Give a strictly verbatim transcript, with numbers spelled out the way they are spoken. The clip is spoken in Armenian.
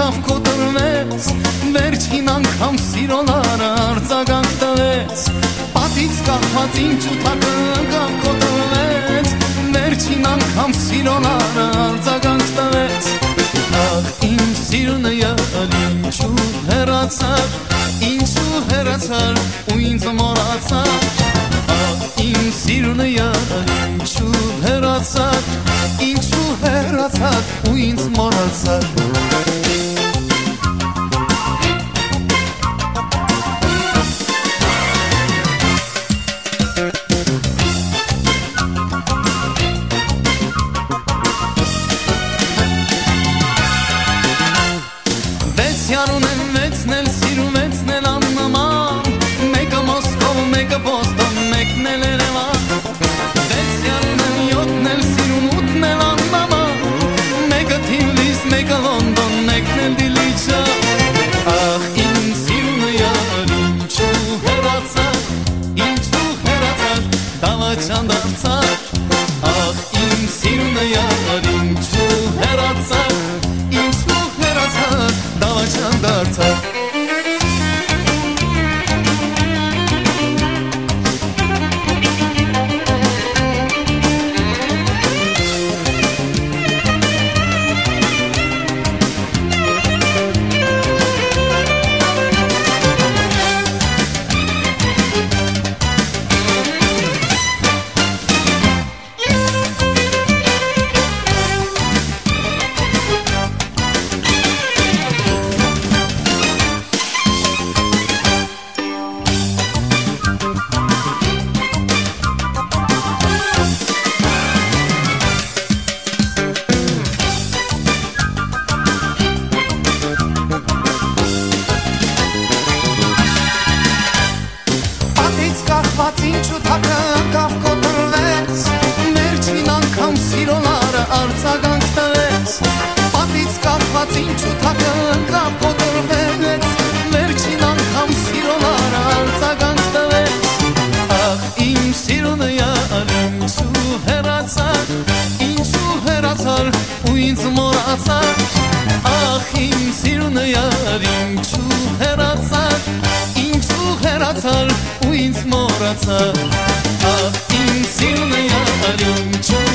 անկավ կոտրվեց, վերջին անգամ սիրոլարը արձագանք տվեց, պատից կախված ինչու թակը անկավ կոտրվեց, վերջին անգամ սիրոլարը արձագանք տվեց, ախ իմ սիրունը յալ ինչու հեռացար, ինչու հեռացար ու ինձ մոռացար, ախ իմ սիրունը յալ ինչու հեռացար, ինչու հեռացար ու ինձ մոռացար. Վեցյան ունեմ վեցնել, սիրում վեցնել աննման, մեկը Մոսկով, մեկը Բոստոն, մեկն էլ Երևան, վեցյան ունեմ յոթնել, սիրում ութնել աննման, մեկը Թիֆլիս, մեկը Լոնդոն, մեկն էլ Դիլիջա, ախ իմ սիրունը յալ ինչու հեռացար, ինչու հեռացար, դավաճան դարձար, ախ իմ սիրունը յալ ինչու հեռացար, ինչու հեռացար, դավաճան դարձար. Ինչու թակը անկավ կոտրվեց, վերջին անգամ սիրոլարը արձագանք տվեց, պատից կախված ինչու թակը անկավ կոտրվեց, վերջին անգամ սիրոլարը արձագանք տվեց, ախ իմ սիրունը յալ ինչու հեռացար, ինչու հեռացար ու ինձ մոռացար, ախ իմ սիրունը յալ ինչու հեռացար, ինչու հեռացար ու ինձ մոռացար, ախ իմ սիրունը յալ ինչու